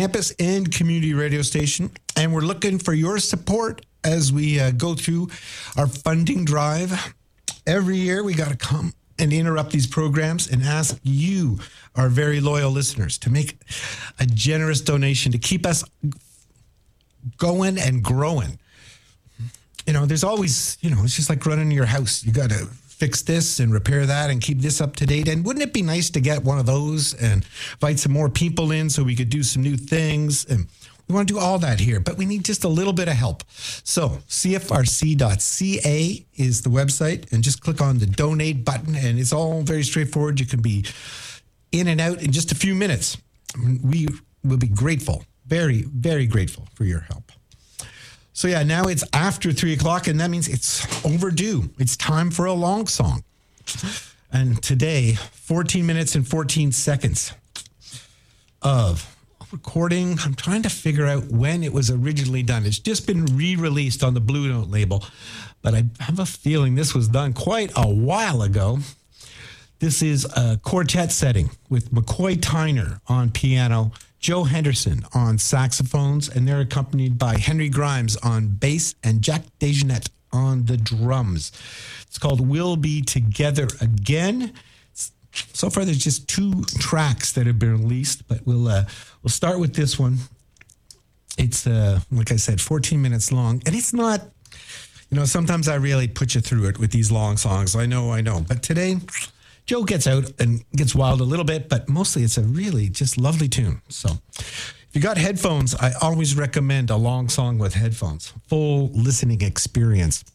campus and community radio station. And we're looking for your support as we go through our funding drive. Every year, we got to come and interrupt these programs and ask you, our very loyal listeners, to make a generous donation to keep us going and growing. You know, there's always, it's just like running your house. You got to fix this and repair that and keep this up to date. And wouldn't it be nice to get one of those and invite some more people in so we could do some new things? And we want to do all that here, but we need just a little bit of help. So cfrc.ca is the website, and just click on the donate button, and it's all very straightforward. You can be in and out in just a few minutes. We will be grateful, very, very grateful for your help. So yeah, now it's after 3 o'clock, and that means it's overdue. It's time for a long song. And today, 14 minutes and 14 seconds of recording. I'm trying to figure out when it was originally done. It's just been re-released on the Blue Note label, but I have a feeling this was done quite a while ago. This is a quartet setting with McCoy Tyner on piano, Joe Henderson on saxophones, and they're accompanied by Henry Grimes on bass and Jack DeJohnette on the drums. It's called We'll Be Together Again. So far, there's just 2 tracks that have been released, but we'll start with this one. It's, like I said, 14 minutes long, and it's not, sometimes I really put you through it with these long songs. I know, but today, Joe gets out and gets wild a little bit, but mostly it's a really just lovely tune. So if you got headphones, I always recommend a long song with headphones. Full listening experience.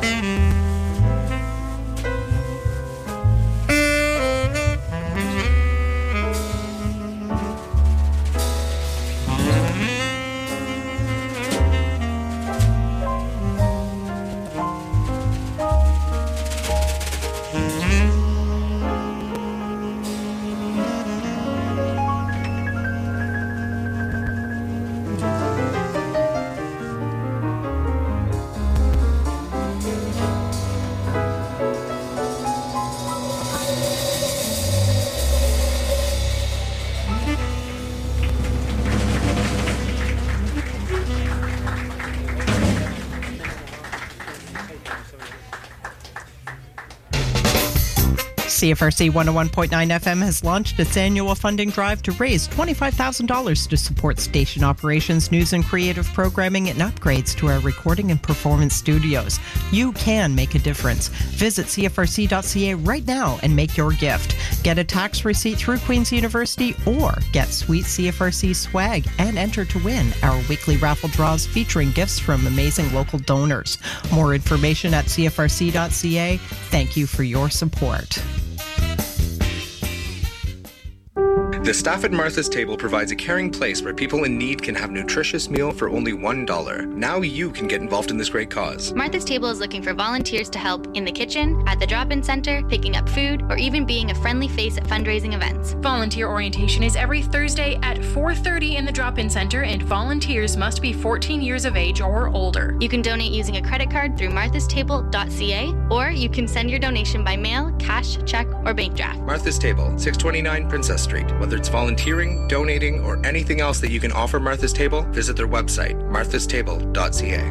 CFRC 101.9 FM has launched its annual funding drive to raise $25,000 to support station operations, news and creative programming, and upgrades to our recording and performance studios. You can make a difference. Visit CFRC.ca right now and make your gift. Get a tax receipt through Queen's University or get sweet CFRC swag and enter to win our weekly raffle draws featuring gifts from amazing local donors. More information at CFRC.ca. Thank you for your support. The staff at Martha's Table provides a caring place where people in need can have a nutritious meal for only $1. Now you can get involved in this great cause. Martha's Table is looking for volunteers to help in the kitchen, at the drop-in center, picking up food, or even being a friendly face at fundraising events. Volunteer orientation is every Thursday at 4:30 in the drop-in center, and volunteers must be 14 years of age or older. You can donate using a credit card through marthastable.ca, or you can send your donation by mail, cash, check, or bank draft. Martha's Table, 629 Princess Street. Whether it's volunteering, donating, or anything else that you can offer Martha's Table, visit their website, marthastable.ca.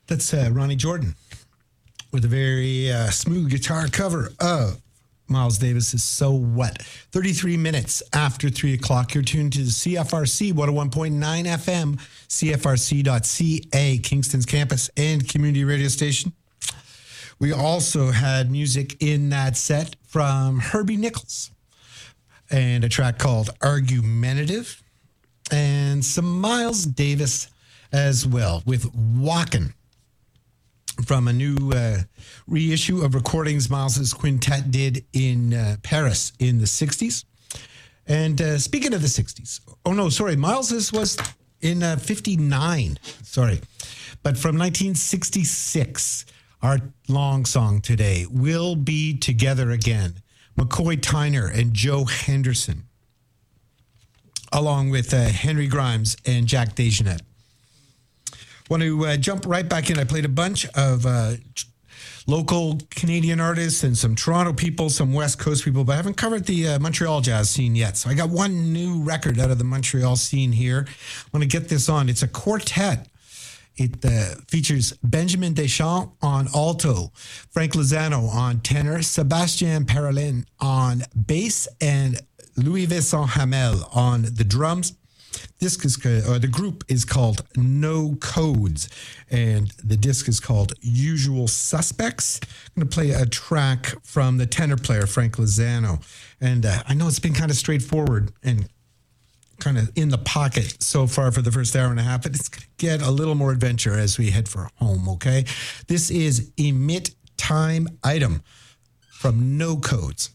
That's Ronnie Jordan with a very smooth guitar cover of Miles Davis's So What. 33 minutes after 3 o'clock, you're tuned to CFRC 101.9 FM, CFRC.ca, Kingston's campus and community radio station. We also had music in that set from Herbie Nichols and a track called Argumentative, and some Miles Davis as well with Walkin' from a new reissue of recordings Miles's quintet did in Paris in the 60s. And speaking of the 60s, Miles's was in 59, but from 1966, our long song today, We'll Be Together Again, McCoy Tyner and Joe Henderson, along with Henry Grimes and Jack DeJohnette. Want to jump right back in. I played a bunch of local Canadian artists and some Toronto people, some West Coast people, but I haven't covered the Montreal jazz scene yet. So I got one new record out of the Montreal scene here. I want to get this on. It's a quartet. It features Benjamin Deschamps on alto, Frank Lozano on tenor, Sébastien Parolin on bass, and Louis Vincent Hamel on the drums. The group is called No Codes, and the disc is called Usual Suspects. I'm going to play a track from the tenor player, Frank Lozano. And I know it's been kind of straightforward and kind of in the pocket so far for the first hour and a half, but it's going to get a little more adventure as we head for home, okay? This is Emit Time Item from No Codes.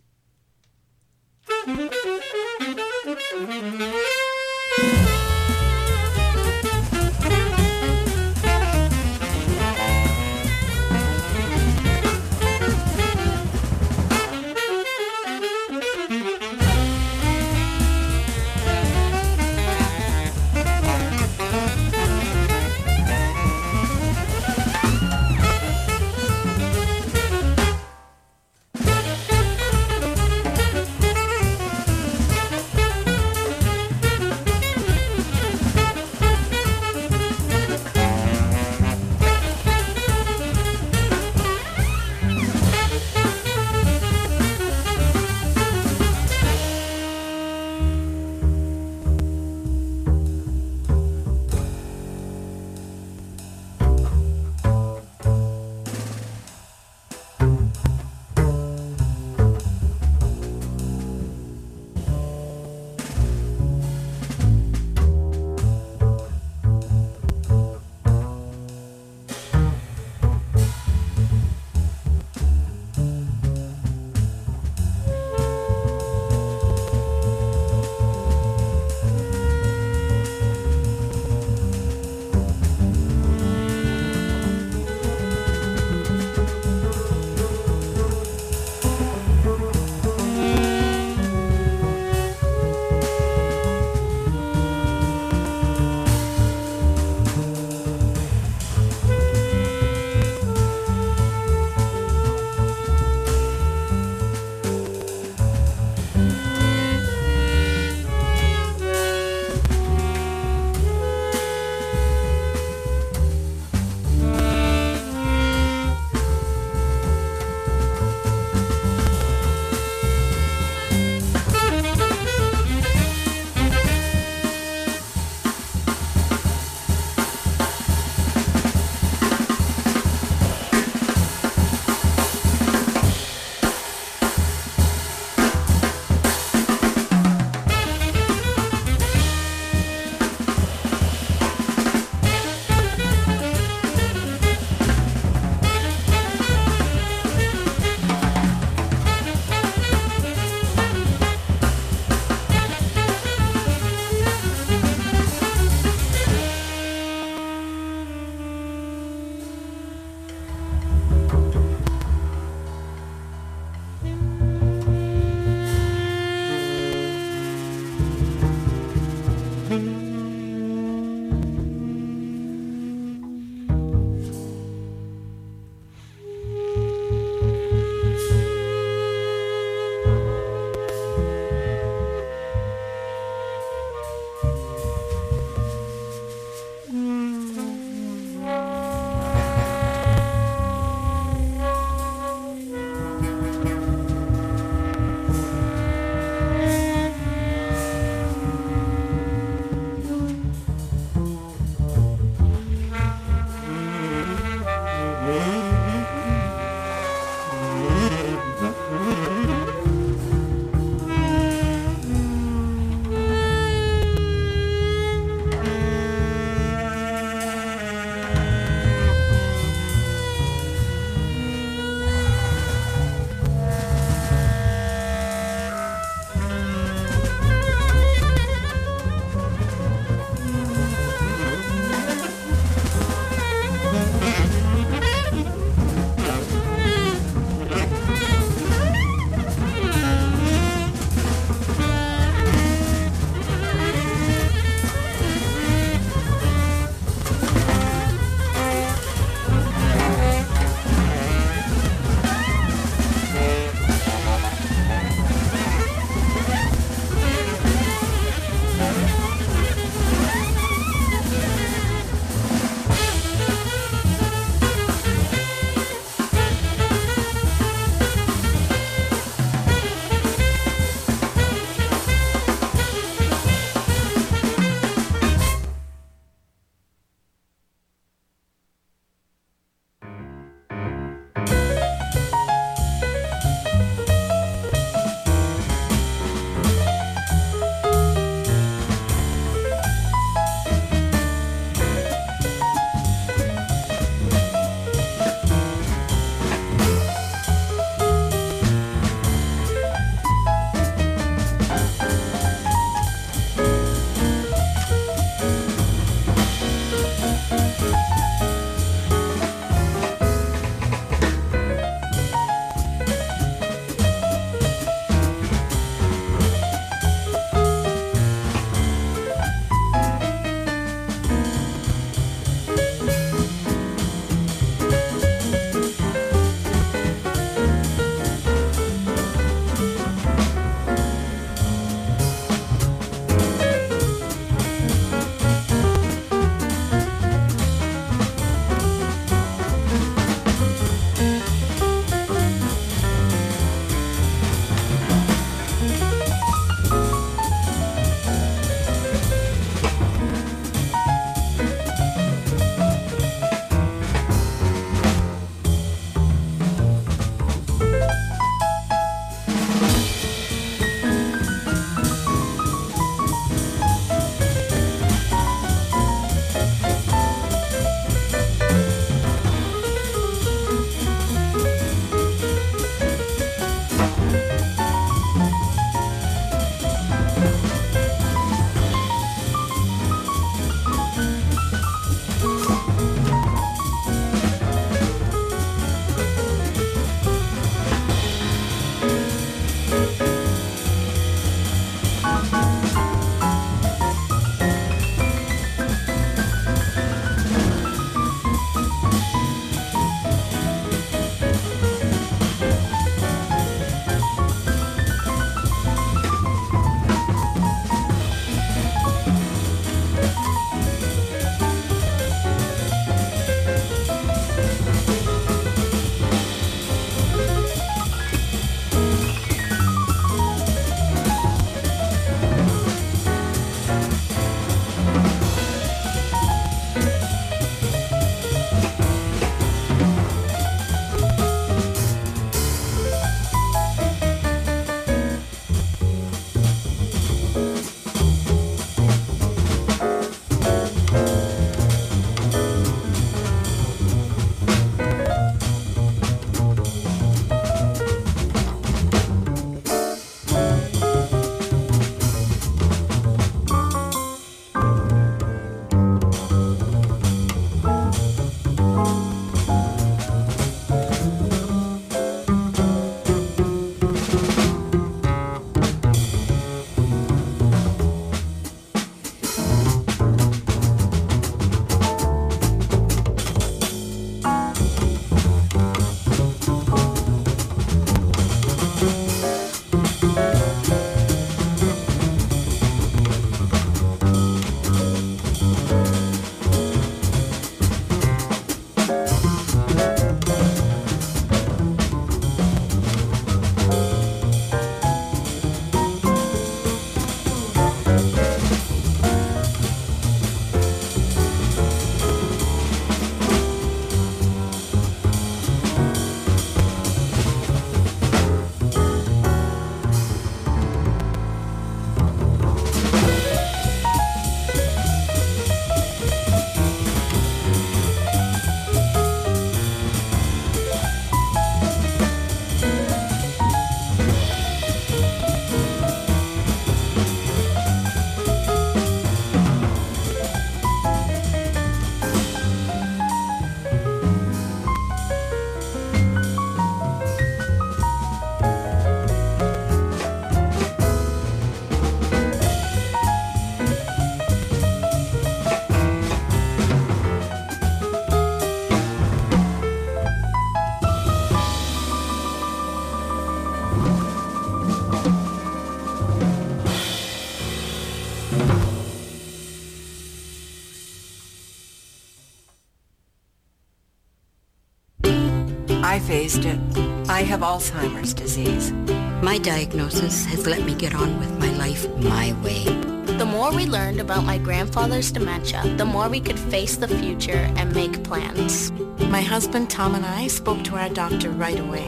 I faced it. I have Alzheimer's disease. My diagnosis has let me get on with my life my way. The more we learned about my grandfather's dementia, the more we could face the future and make plans. My husband Tom and I spoke to our doctor right away.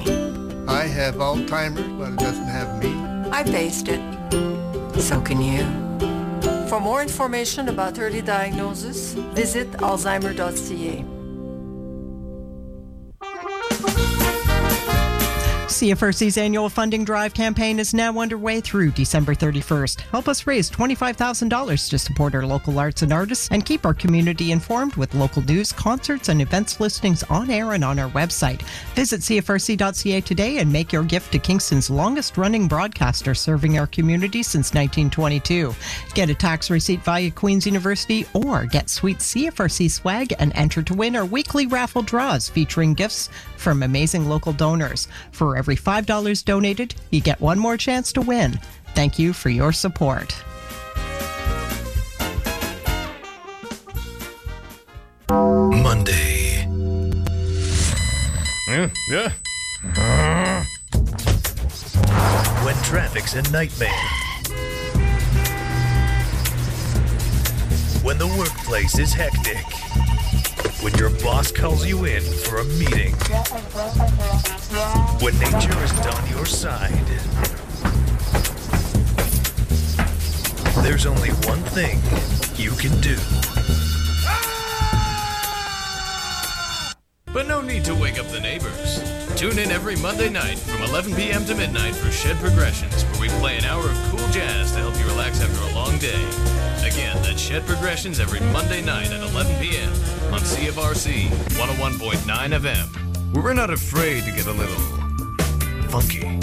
I have Alzheimer's, but it doesn't have me. I faced it. So can you. For more information about early diagnosis, visit alzheimer.ca. CFRC's annual funding drive campaign is now underway through December 31st. Help us raise $25,000 to support our local arts and artists and keep our community informed with local news, concerts, and events listings on air and on our website. Visit CFRC.ca today and make your gift to Kingston's longest-running broadcaster serving our community since 1922. Get a tax receipt via Queen's University or get sweet CFRC swag and enter to win our weekly raffle draws featuring gifts from amazing local donors. For every $5 donated, you get one more chance to win. Thank you for your support. Monday. When traffic's a nightmare. When the workplace is hectic. When your boss calls you in for a meeting. When nature isn't on your side. There's only one thing you can do. But no need to wake up the neighbors. Tune in every Monday night from 11 p.m. to midnight for Shed Progressions, where we play an hour of cool jazz to help you relax after a long day. Again, that's Shed Progressions every Monday night at 11 p.m. on CFRC 101.9 FM, where we're not afraid to get a little funky.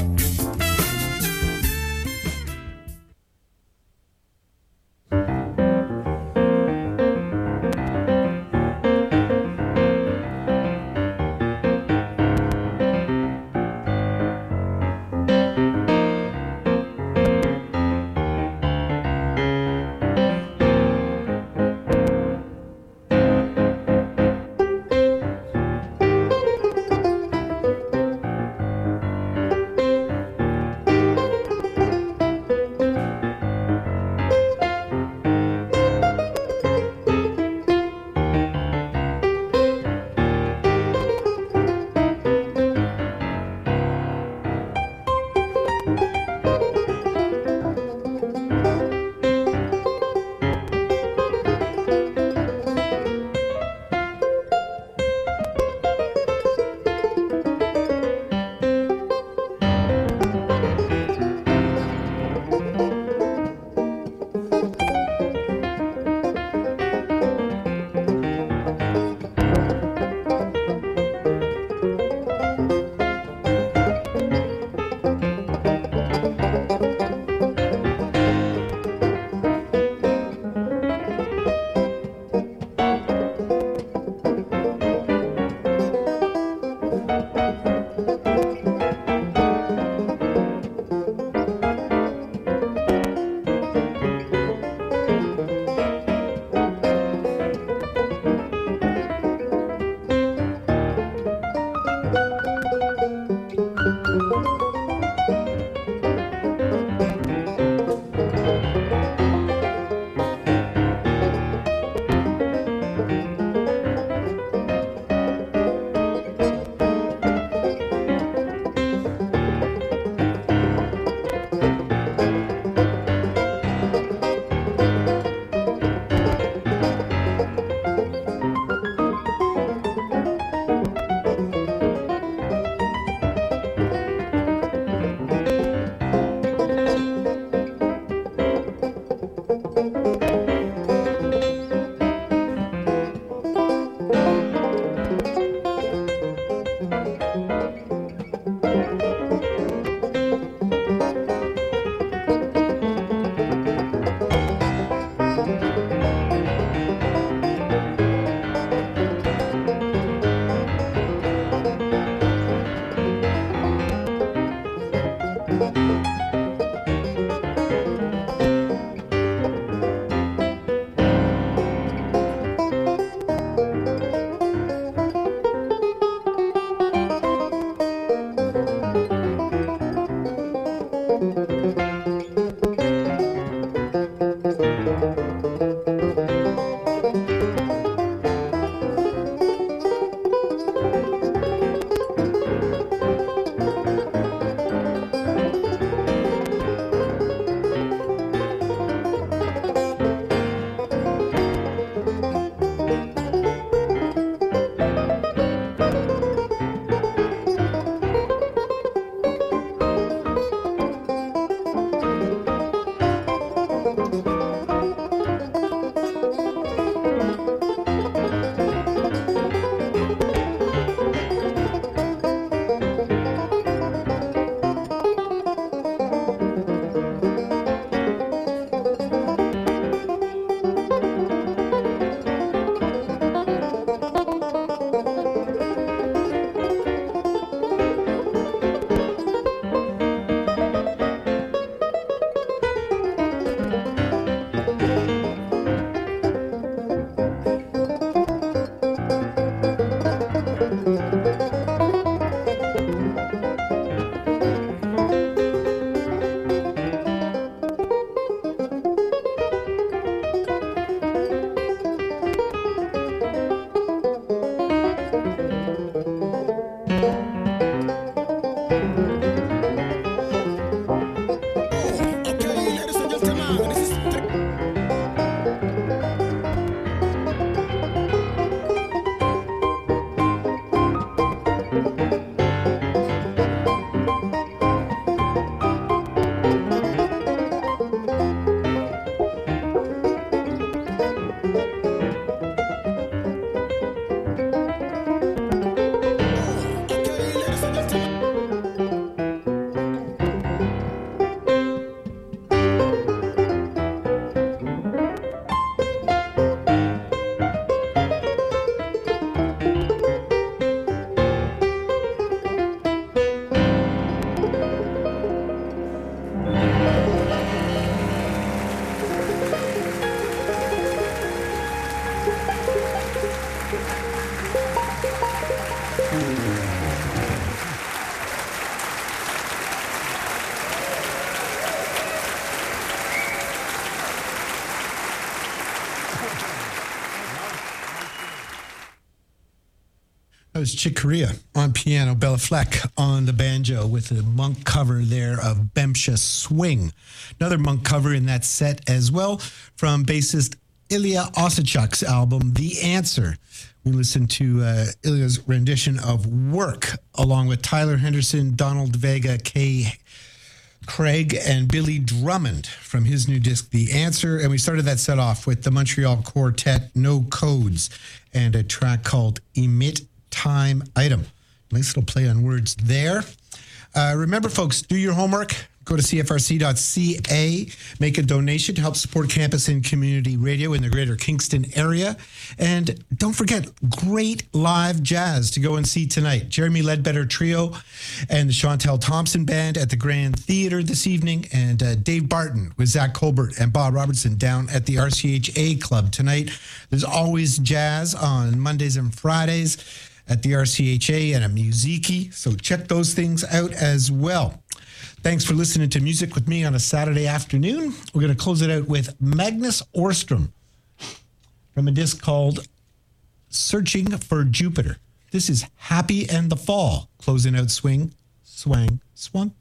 That was Chick Corea on piano, Bella Fleck on the banjo with a Monk cover there of Bemsha Swing. Another Monk cover in that set as well from bassist Ilya Osachuk's album, The Answer. We listened to Ilya's rendition of Work along with Tyler Henderson, Donald Vega, Kay Craig, and Billy Drummond from his new disc, The Answer. And we started that set off with the Montreal Quartet, No Codes, and a track called Emit Time Item. Nice little play on words there. Remember, folks, do your homework. Go to cfrc.ca, make a donation to help support campus and community radio in the greater Kingston area. And don't forget, great live jazz to go and see tonight. Jeremy Ledbetter Trio and the Chantel Thompson Band at the Grand Theater this evening, and Dave Barton with Zach Colbert and Bob Robertson down at the RCHA Club tonight. There's always jazz on Mondays and Fridays at the RCHA and a Musiki, so check those things out as well. Thanks for listening to Music with me on a Saturday afternoon. We're going to close it out with Magnus Åström from a disc called Searching for Jupiter. This is Happy and the Fall, closing out Swing, Swang, Swung.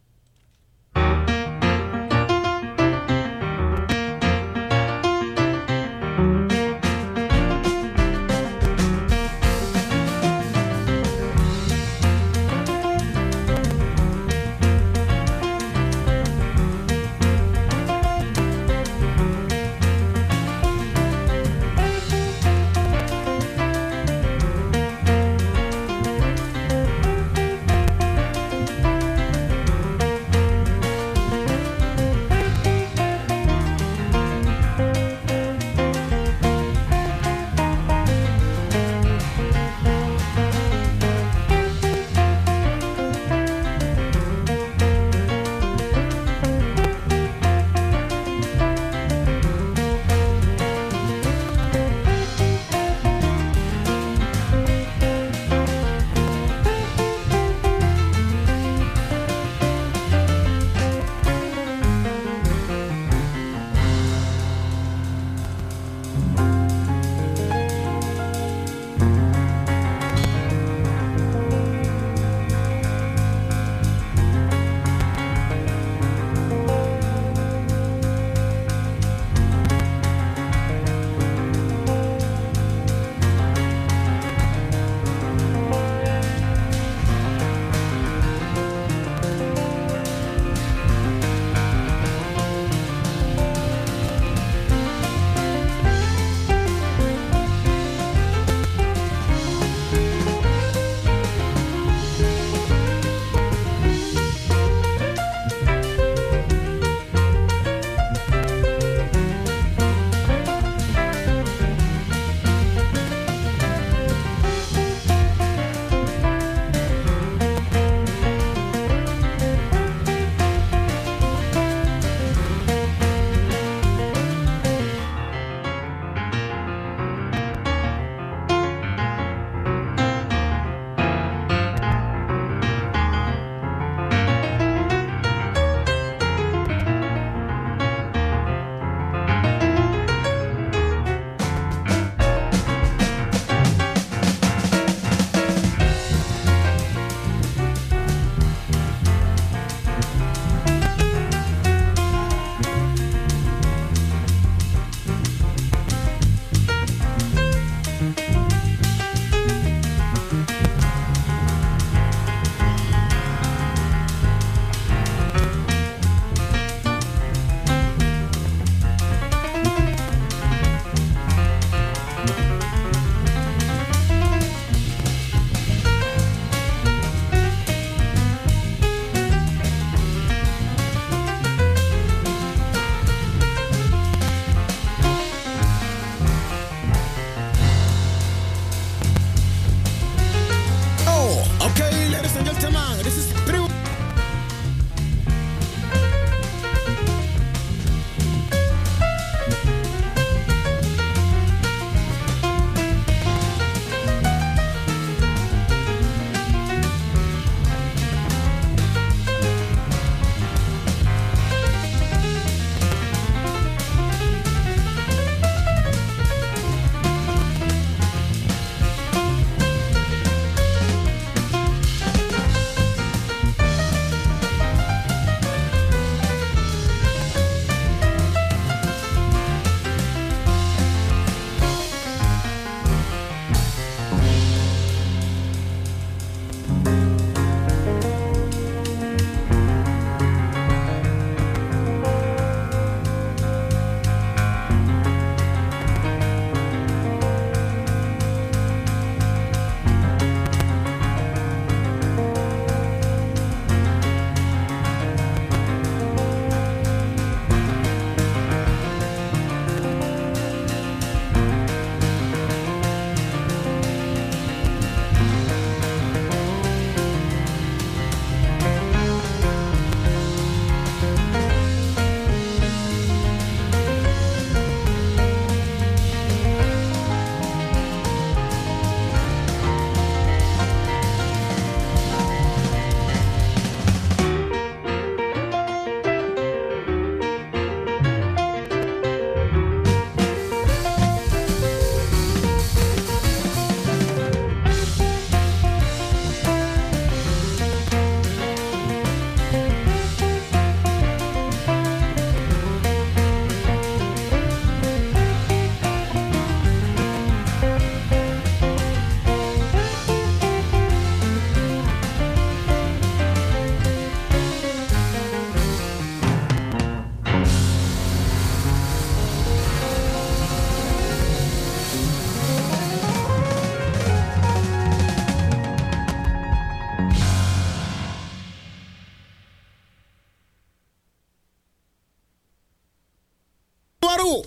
you.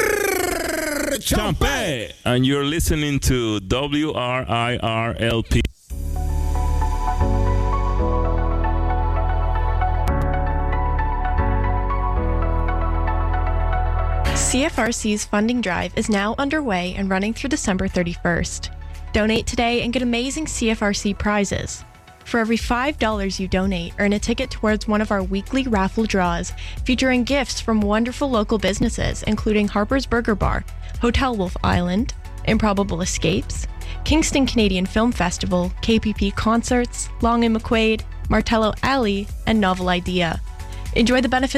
Champe! And you're listening to WRIRLP. CFRC's funding drive is now underway and running through December 31st. Donate today and get amazing CFRC prizes. For every $5 you donate, earn a ticket towards one of our weekly raffle draws, featuring gifts from wonderful local businesses, including Harper's Burger Bar, Hotel Wolf Island, Improbable Escapes, Kingston Canadian Film Festival, KPP Concerts, Long & McQuaid, Martello Alley, and Novel Idea. Enjoy the benefits